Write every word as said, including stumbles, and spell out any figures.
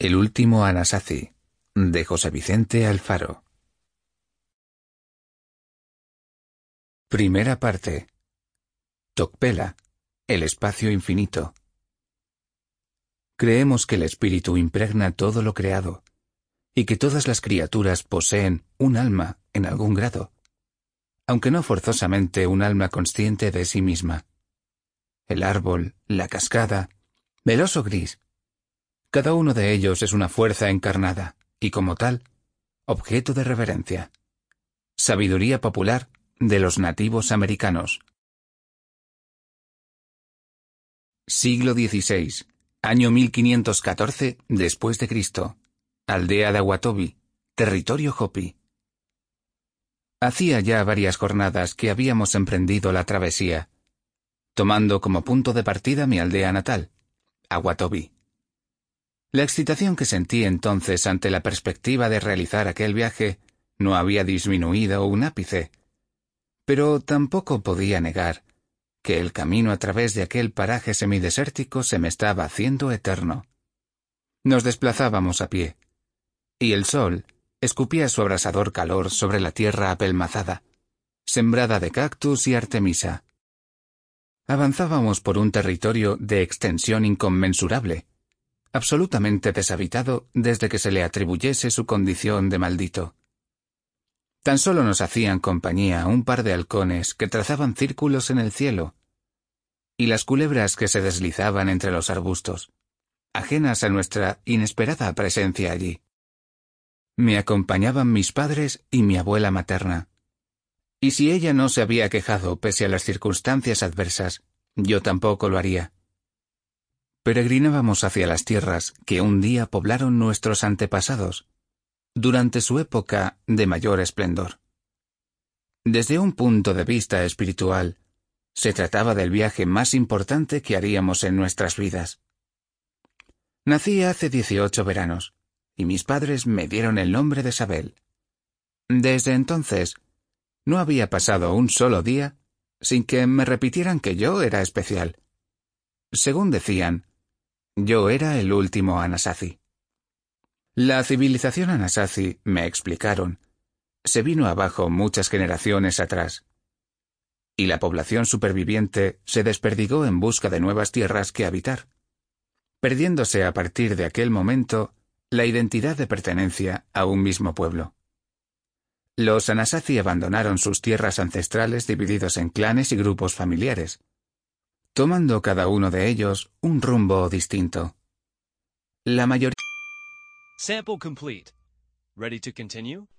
El último Anasazi, de José Vicente Alfaro. Primera parte. Tocpela, el espacio infinito. Creemos que el espíritu impregna todo lo creado, y que todas las criaturas poseen un alma en algún grado, aunque no forzosamente un alma consciente de sí misma. El árbol, la cascada, el oso gris, cada uno de ellos es una fuerza encarnada, y como tal, objeto de reverencia. Sabiduría popular de los nativos americanos. Siglo dieciséis, año mil quinientos catorce después de Cristo. Aldea de Awatobi, territorio Hopi. Hacía ya varias jornadas que habíamos emprendido la travesía, tomando como punto de partida mi aldea natal, Awatobi. La excitación que sentí entonces ante la perspectiva de realizar aquel viaje no había disminuido un ápice, pero tampoco podía negar que el camino a través de aquel paraje semidesértico se me estaba haciendo eterno. Nos desplazábamos a pie, y el sol escupía su abrasador calor sobre la tierra apelmazada, sembrada de cactus y artemisa. Avanzábamos por un territorio de extensión inconmensurable, absolutamente deshabitado desde que se le atribuyese su condición de maldito. Tan solo nos hacían compañía un par de halcones que trazaban círculos en el cielo, y las culebras que se deslizaban entre los arbustos, ajenas a nuestra inesperada presencia allí. Me acompañaban mis padres y mi abuela materna, y si ella no se había quejado pese a las circunstancias adversas, yo tampoco lo haría. Peregrinábamos hacia las tierras que un día poblaron nuestros antepasados, durante su época de mayor esplendor. Desde un punto de vista espiritual, se trataba del viaje más importante que haríamos en nuestras vidas. Nací hace dieciocho veranos, y mis padres me dieron el nombre de Sabel. Desde entonces, no había pasado un solo día sin que me repitieran que yo era especial. Según decían, yo era el último Anasazi. La civilización Anasazi, me explicaron, se vino abajo muchas generaciones atrás, y la población superviviente se desperdigó en busca de nuevas tierras que habitar, perdiéndose a partir de aquel momento la identidad de pertenencia a un mismo pueblo. Los Anasazi abandonaron sus tierras ancestrales divididos en clanes y grupos familiares, tomando cada uno de ellos un rumbo distinto. La mayoría... Sample complete. Ready to continue?